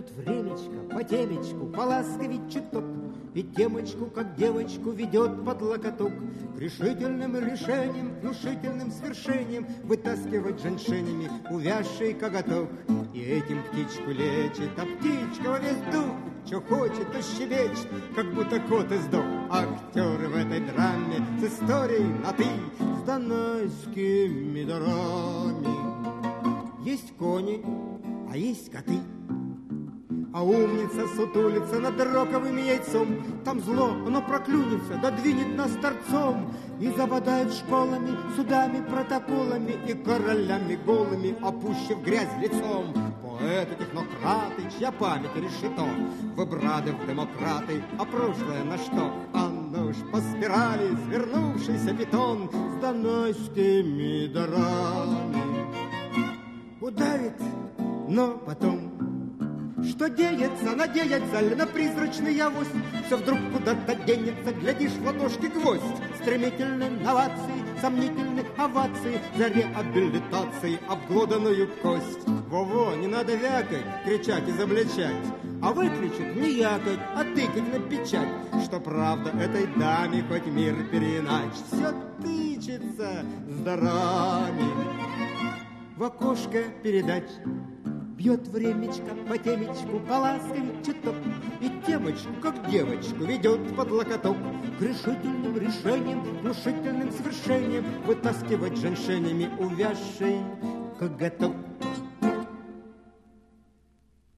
Бьет времечко по темечку, поласковить чуток, и темочку, как девочку, ведет под локоток. К решительным решениям, внушительным свершениям вытаскивать женьшенями увязший коготок. И этим птичку лечит, а птичка во весь дух, что хочет, то щебечет, как будто кот издох. Актеры в этой драме с историей на «ты», с донайскими дарами. Есть кони, а есть коты. А умница сутулится над роковым яйцом. Там зло, оно проклюнется, да двинет нас торцом. И забодает школами, судами, протоколами и королями голыми, опущив грязь лицом. Поэты, технократы, чья память решето, вы браты в демократы, а прошлое на что? А ну ж по спирали свернувшийся питон с донайскими дарами. Ударит, но потом что деется, надеется ли на призрачный авось? Все вдруг куда-то денется, глядишь, в ладошки гвоздь. Стремительные новации, сомнительных оваций, за реабилитацией обглоданную кость. Во-во, не надо вякать, кричать, изобличать, а выключить не якать, а тыкать на печать, что правда этой даме хоть мир переиначь. Все тычется с дарами в окошко передач. Бьет времечко по темечку, поласковить чуток, и темочку, как девочку, ведет под локоток. К решительным решениям, внушительным свершениям вытаскивать женьшенями увязший коготок.